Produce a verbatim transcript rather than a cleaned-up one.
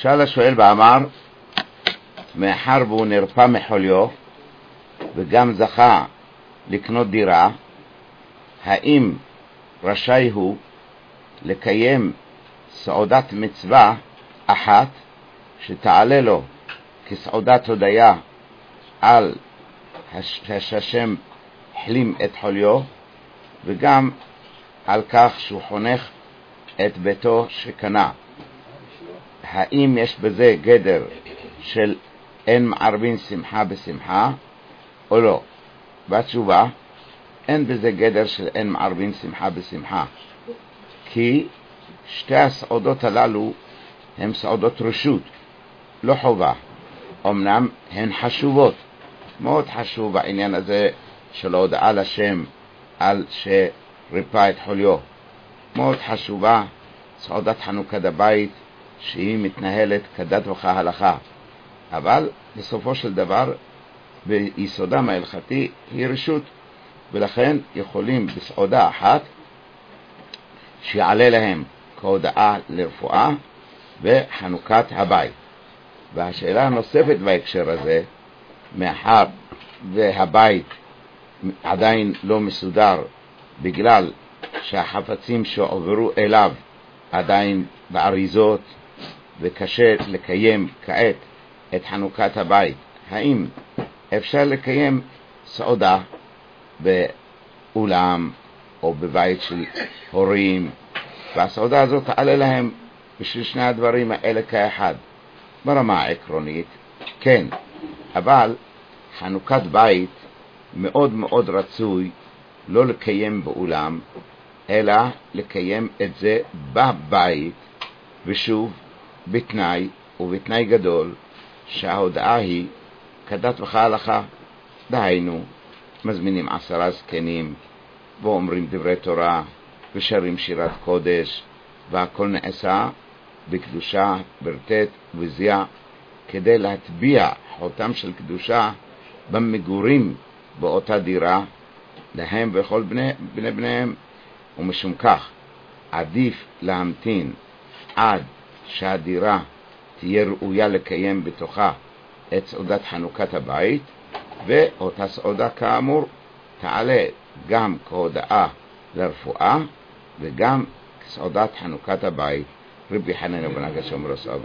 שאל השואל ואמר, מאחר והוא נרפא מחוליו וגם זכה לקנות דירה, האם רשאי הוא לקיים סעודת מצווה אחת שתעלה לו כסעודת הודיה על שהשם החלים את חוליו, וגם על כך שהוא חונך את ביתו שקנה? האם יש בזה גדר של אין מערבין שמחה בשמחה או לא? והתשובה, אין בזה גדר של אין מערבין שמחה בשמחה, כי שתי הסעודות הללו הן סעודות רשות, לא חובה. אמנם הן חשובות, מאוד חשוב בעניין הזה של הודעה לשם על שריפא את חוליו, מאוד חשובה סעודת חנוכת הבית שהיא מתנהלת כדת וכהלכה, אבל בסופו של דבר ביסודם ההלכתי היא רשות, ולכן יכולים בסעודה אחת שיעלה להם כהודעה לרפואה וחנוכת הבית. והשאלה הנוספת בהקשר הזה, מאחר והבית עדיין לא מסודר בגלל שהחפצים שעוברו אליו עדיין באריזות וקשה לקיים כעת את חנוכת הבית, האם אפשר לקיים סעודה באולם או בבית של הורים, והסעודה הזאת תעלה להם בשביל שני הדברים האלה כאחד? ברמה העקרונית כן, אבל חנוכת בית מאוד מאוד רצוי לא לקיים באולם, אלא לקיים את זה בבית, ושוב בתנאי ובתנאי גדול שההודעה היא כדת וכהלכה. דהיינו, מזמינים עשרה זקנים ואומרים דברי תורה ושרים שירת קודש, והכל נעשה בקדושה, ברטט ובזיעה, כדי להטביע חותם של קדושה במגורים באותה דירה להם וכל בני, בני בניהם. ומשום כך עדיף להמתין עד שהדירה תהיה ראויה לקיים בתוכה את סעודת חנוכת הבית, ואותה סעודה כאמור תעלה גם כהודעה לרפואה וגם כסעודת חנוכת הבית. רבי חנינא בן עקשיא אומר סעודה